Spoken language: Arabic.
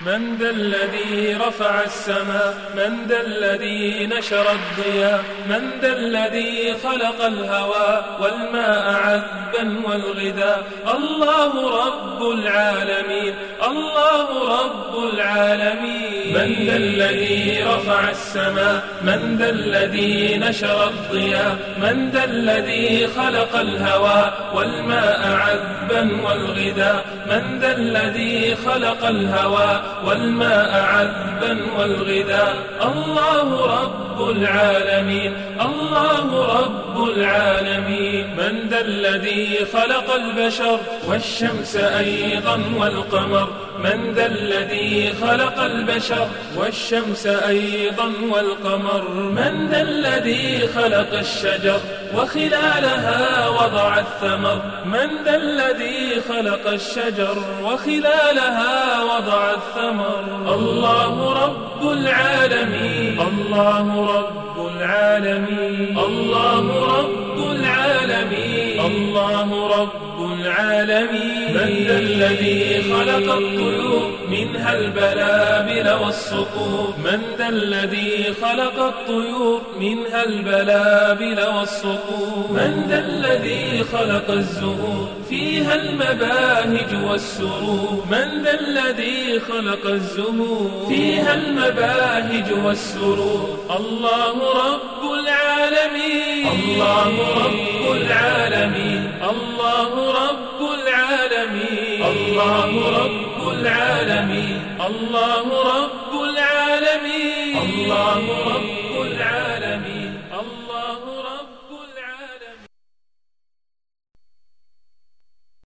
من ذا الذي رفع السماء؟ من ذا الذي نشر الضياء؟ من ذا الذي خلق الهواء والماء عذبا والغذاء؟ الله رب العالمين، الله رب العالمين. من ذا الذي رفع السماء؟ من ذا الذي نشر الضياء؟ من ذا الذي خلق الهواء والماء عذبا والغذاء؟ من ذا الذي خلق الهواء والماء عذبا والغذاء؟ الله رب العالمين، الله رب العالمين. من ذا الذي خلق البشر والشمس أيضا والقمر؟ من ذا الذي خلق البشر والشمس أيضا والقمر؟ من ذا الذي خلق الشجر وخلالها وضع الثمر؟ من ذا الذي خلق الشجر وخلالها وضع الثمر؟ الله رب العالمين، الله رب العالمين، الله رب العالمين، الله رب العالمين. من ذا الذي خلق الطيور منها البلابل والصقور؟ من ذا الذي خلق الطيور منها البلابل والصقور؟ من ذا الذي خلق الزهور فيها المباهج والسرور؟ من ذا الذي خلق الزهور فيها المباهج والسرور؟ الله رب العالمين، الله رب العالمين، الله رب العالمين، الله رب العالمين، الله رب العالمين، الله رب العالمين، الله رب